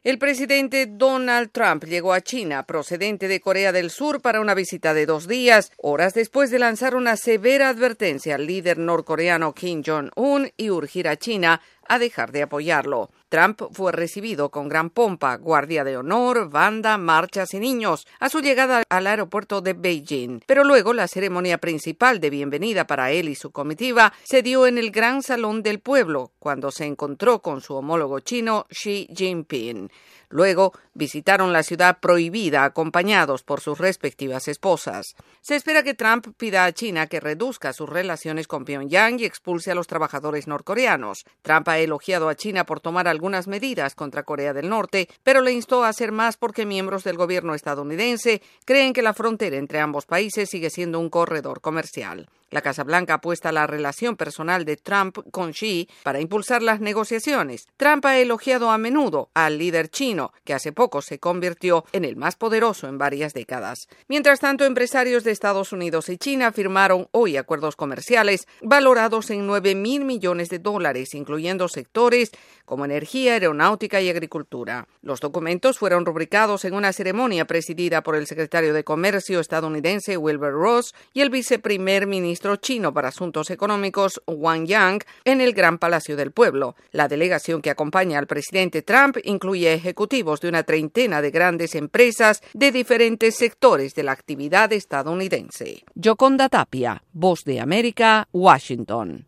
El presidente Donald Trump llegó a China, procedente de Corea del Sur, para una visita de 2 días, horas después de lanzar una severa advertencia al líder norcoreano Kim Jong-un y urgir a China a dejar de apoyarlo. Trump fue recibido con gran pompa, guardia de honor, banda, marchas y niños, a su llegada al aeropuerto de Beijing. Pero luego la ceremonia principal de bienvenida para él y su comitiva se dio en el Gran Salón del Pueblo, cuando se encontró con su homólogo chino Xi Jinping. Luego visitaron la ciudad prohibida acompañados por sus respectivas esposas. Se espera que Trump pida a China que reduzca sus relaciones con Pyongyang y expulse a los trabajadores norcoreanos. Trump ha elogiado a China por tomar algunas medidas contra Corea del Norte, pero le instó a hacer más porque miembros del gobierno estadounidense creen que la frontera entre ambos países sigue siendo un corredor comercial. La Casa Blanca apuesta a la relación personal de Trump con Xi para impulsar las negociaciones. Trump ha elogiado a menudo al líder chino, que hace poco se convirtió en el más poderoso en varias décadas. Mientras tanto, empresarios de Estados Unidos y China firmaron hoy acuerdos comerciales valorados en $9,000 millones, incluyendo sectores como energía, aeronáutica y agricultura. Los documentos fueron rubricados en una ceremonia presidida por el secretario de Comercio estadounidense Wilbur Ross y el viceprimer ministro chino para Asuntos Económicos Wang Yang en el Gran Palacio del Pueblo. La delegación que acompaña al presidente Trump incluye ejecutivos de una treintena de grandes empresas de diferentes sectores de la actividad estadounidense. Yoconda Tapia, Voz de América, Washington.